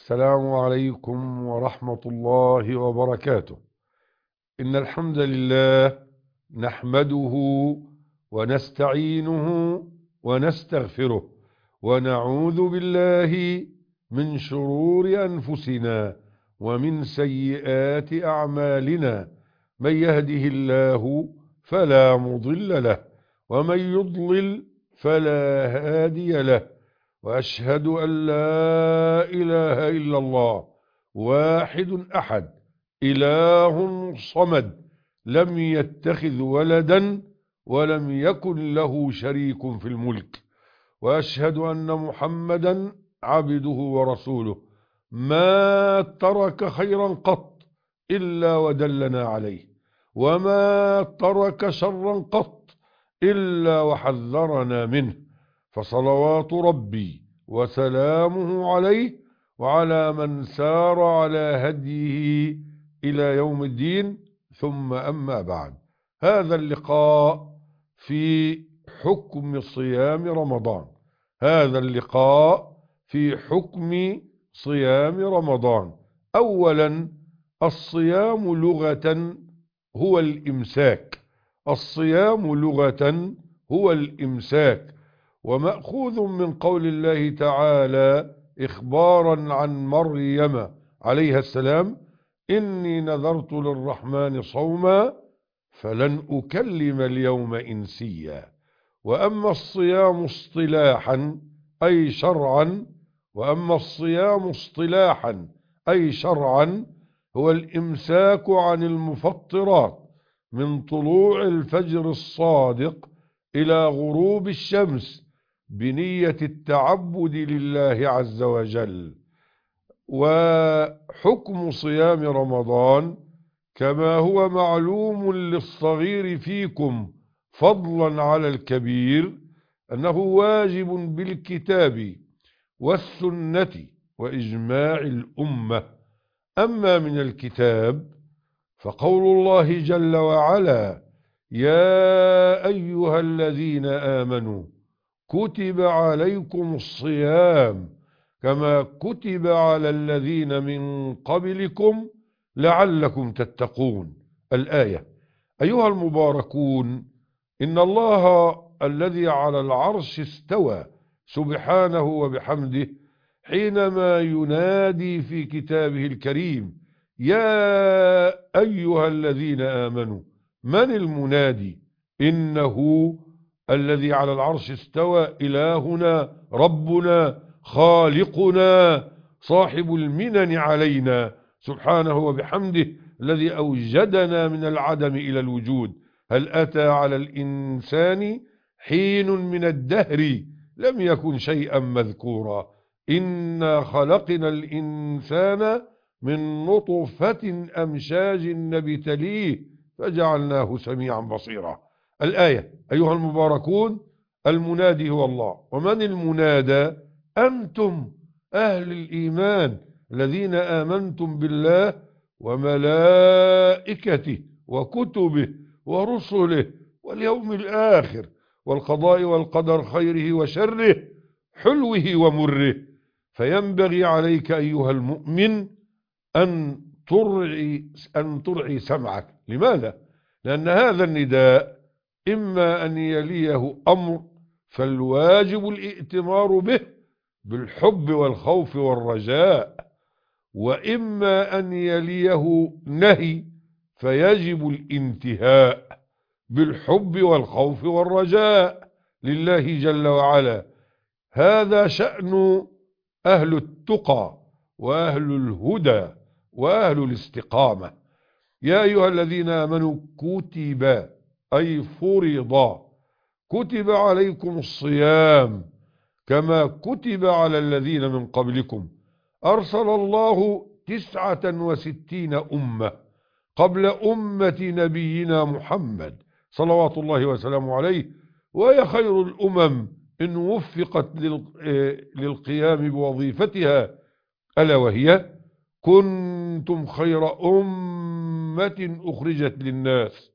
السلام عليكم ورحمة الله وبركاته. إن الحمد لله نحمده ونستعينه ونستغفره ونعوذ بالله من شرور أنفسنا ومن سيئات أعمالنا. من يهده الله فلا مضل له ومن يضلل فلا هادي له. وأشهد أن لا إله إلا الله واحد أحد إله صمد لم يتخذ ولدا ولم يكن له شريك في الملك. وأشهد أن محمدا عبده ورسوله ما ترك خيرا قط إلا ودلنا عليه، وما ترك شرا قط إلا وحذرنا منه. فصلوات ربي وسلامه عليه وعلى من سار على هديه إلى يوم الدين. ثم أما بعد، هذا اللقاء في حكم صيام رمضان. هذا اللقاء في حكم صيام رمضان. أولا، الصيام لغة هو الإمساك. الصيام لغة هو الإمساك، ومأخوذ من قول الله تعالى إخبارا عن مريم عليها السلام: إني نذرت للرحمن صوما فلن أكلم اليوم إنسيا. وأما الصيام اصطلاحا أي شرعا وأما الصيام اصطلاحا أي شرعا هو الإمساك عن المفطرات من طلوع الفجر الصادق إلى غروب الشمس بنية التعبد لله عز وجل. وحكم صيام رمضان كما هو معلوم للصغير فيكم فضلا على الكبير أنه واجب بالكتاب والسنة وإجماع الأمة. أما من الكتاب فقول الله جل وعلا: يا أيها الذين آمنوا كتب عليكم الصيام كما كتب على الذين من قبلكم لعلكم تتقون. الآية. أيها المباركون، إن الله الذي على العرش استوى سبحانه وبحمده حينما ينادي في كتابه الكريم: يا أيها الذين آمنوا. من المنادي؟ إنه الذي على العرش استوى، إلهنا ربنا خالقنا صاحب المنن علينا سبحانه وبحمده، الذي أوجدنا من العدم إلى الوجود. هل أتى على الإنسان حين من الدهر لم يكن شيئا مذكورا. إنا خلقنا الإنسان من نطفة أمشاج نبتليه فجعلناه سميعا بصيرا. الآية. أيها المباركون، المنادي هو الله. ومن المنادى؟ أنتم أهل الإيمان الذين آمنتم بالله وملائكته وكتبه ورسله واليوم الآخر والقضاء والقدر خيره وشره حلوه ومره. فينبغي عليك أيها المؤمن أن ترعي سمعك. لماذا؟ لأن هذا النداء إما أن يليه أمر فالواجب الائتمار به بالحب والخوف والرجاء، وإما أن يليه نهي فيجب الانتهاء بالحب والخوف والرجاء لله جل وعلا. هذا شأن أهل التقى وأهل الهدى وأهل الاستقامة. يا أيها الذين آمنوا كتب أي فرض كتب عليكم الصيام كما كتب على الذين من قبلكم. أرسل الله 69 أمة قبل أمة نبينا محمد صلوات الله وسلامه عليه، وهي خير الأمم إن وفقت للقيام بوظيفتها، ألا وهي: كنتم خير أمة أخرجت للناس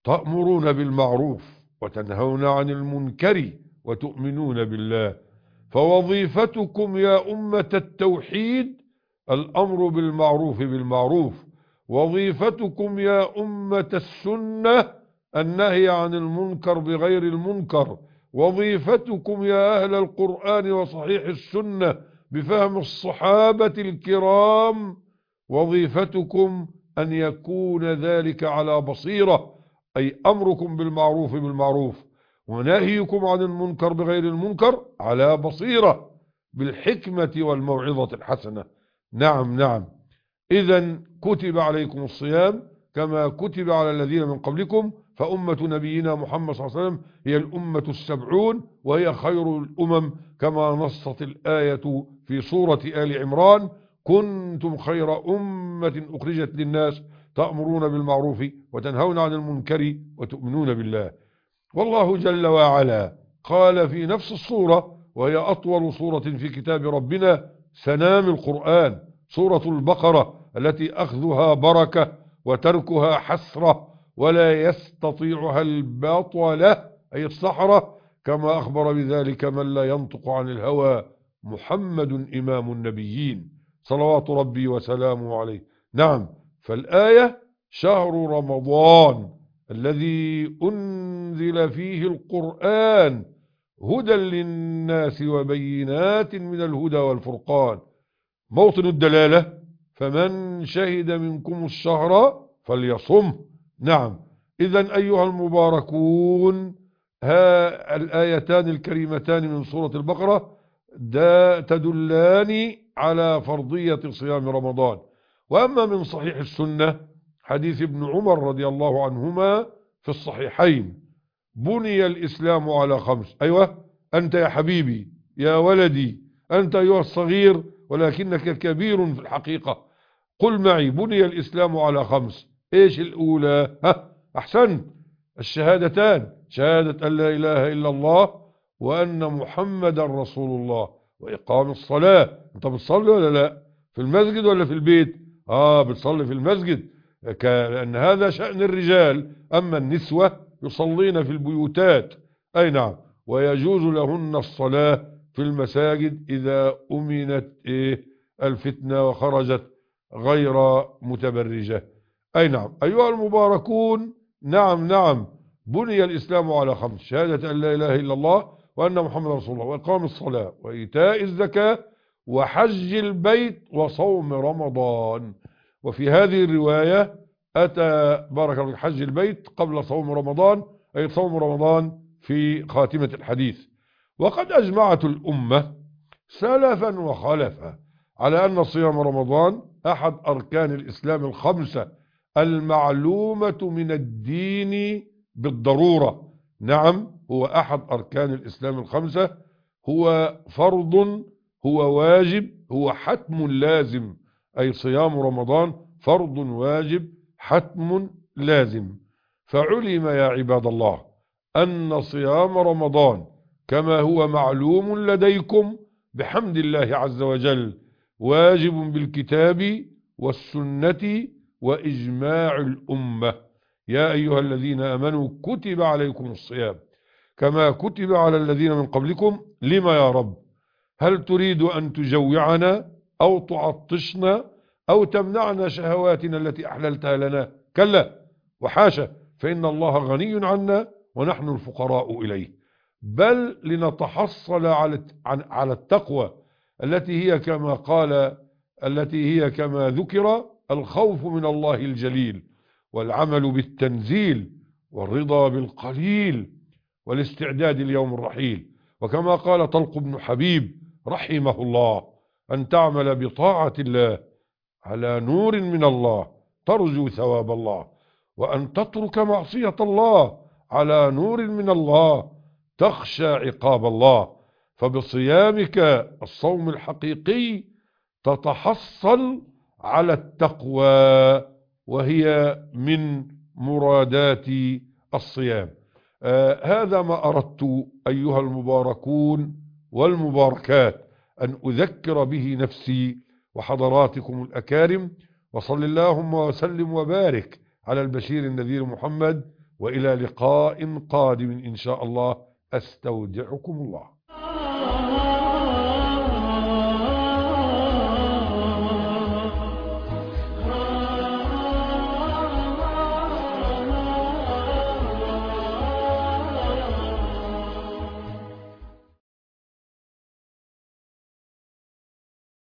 تأمرون بالمعروف وتنهون عن المنكر وتؤمنون بالله. فوظيفتكم يا أمة التوحيد الأمر بالمعروف بالمعروف، وظيفتكم يا أمة السنة النهي عن المنكر بغير المنكر، وظيفتكم يا أهل القرآن وصحيح السنة بفهم الصحابة الكرام، وظيفتكم أن يكون ذلك على بصيرة، أي أمركم بالمعروف بالمعروف ونهيكم عن المنكر بغير المنكر على بصيرة بالحكمة والموعظة الحسنة. نعم نعم. إذا كتب عليكم الصيام كما كتب على الذين من قبلكم، فأمة نبينا محمد صلى الله عليه وسلم هي الأمة السبعون وهي خير الأمم، كما نصت الآية في سورة آل عمران: كنتم خير أمة أخرجت للناس تأمرون بالمعروف وتنهون عن المنكر وتؤمنون بالله. والله جل وعلا قال في نفس الصورة، وهي أطول صورة في كتاب ربنا سنام القرآن، سورة البقرة، التي أخذها بركة وتركها حسرة ولا يستطيعها الباطلة أي السحرة، كما أخبر بذلك من لا ينطق عن الهوى محمد إمام النبيين صلوات ربي وسلامه عليه. نعم. فالآية: شهر رمضان الذي أنزل فيه القرآن هدى للناس وبينات من الهدى والفرقان. موطن الدلالة: فمن شهد منكم الشهر فليصم. نعم. إذن أيها المباركون، ها الآيتان الكريمتان من سورة البقرة تدلان على فرضية صيام رمضان. وأما من صحيح السنة حديث ابن عمر رضي الله عنهما في الصحيحين: بني الإسلام على خمس. أيوة، أنت يا حبيبي يا ولدي، أنت أيها الصغير ولكنك كبير في الحقيقة، قل معي: بني الإسلام على خمس. إيش الأولى؟ أحسنت، الشهادتان، شهادة أن لا إله إلا الله وأن محمد رسول الله، وإقام الصلاة. أنت بتصلي ولا لا؟ في المسجد ولا في البيت؟ بتصلي في المسجد، لأن هذا شأن الرجال، أما النسوة يصلين في البيوتات. أي نعم. ويجوز لهن الصلاة في المساجد إذا أمنت الفتنة وخرجت غير متبرجة. أي نعم. أيها المباركون، نعم نعم، بني الإسلام على خمس: شهادة أن لا إله إلا الله وأن محمد رسول الله، وإقام الصلاة، وإيتاء الزكاة، وحج البيت، وصوم رمضان. وفي هذه الرواية أتى بارك الله حج البيت قبل صوم رمضان، أي صوم رمضان في خاتمة الحديث. وقد أجمعت الأمة سلفا وخلفا على أن صيام رمضان أحد أركان الإسلام الخمسة المعلومة من الدين بالضرورة. نعم، هو أحد أركان الإسلام الخمسة، هو فرض، هو واجب، هو حتم لازم، أي صيام رمضان فرض واجب حتم لازم. فعلم يا عباد الله أن صيام رمضان كما هو معلوم لديكم بحمد الله عز وجل واجب بالكتاب والسنة وإجماع الأمة. يا أيها الذين آمنوا كتب عليكم الصيام كما كتب على الذين من قبلكم. لما يا رب؟ هل تريد أن تجوعنا أو تعطشنا أو تمنعنا شهواتنا التي أحللتها لنا؟ كلا وحاشا، فإن الله غني عنا ونحن الفقراء إليه، بل لنتحصل على التقوى التي هي كما قال، التي هي كما ذكر: الخوف من الله الجليل، والعمل بالتنزيل، والرضا بالقليل، والاستعداد ليوم الرحيل. وكما قال طلق بن حبيب رحمه الله: أن تعمل بطاعة الله على نور من الله ترجو ثواب الله، وأن تترك معصية الله على نور من الله تخشى عقاب الله. فبصيامك الصوم الحقيقي تتحصل على التقوى، وهي من مرادات الصيام. هذا ما أردت أيها المباركون والمباركات أن أذكر به نفسي وحضراتكم الأكارم. وصل اللهم وسلم وبارك على البشير النذير محمد، وإلى لقاء قادم إن شاء الله. أستودعكم الله.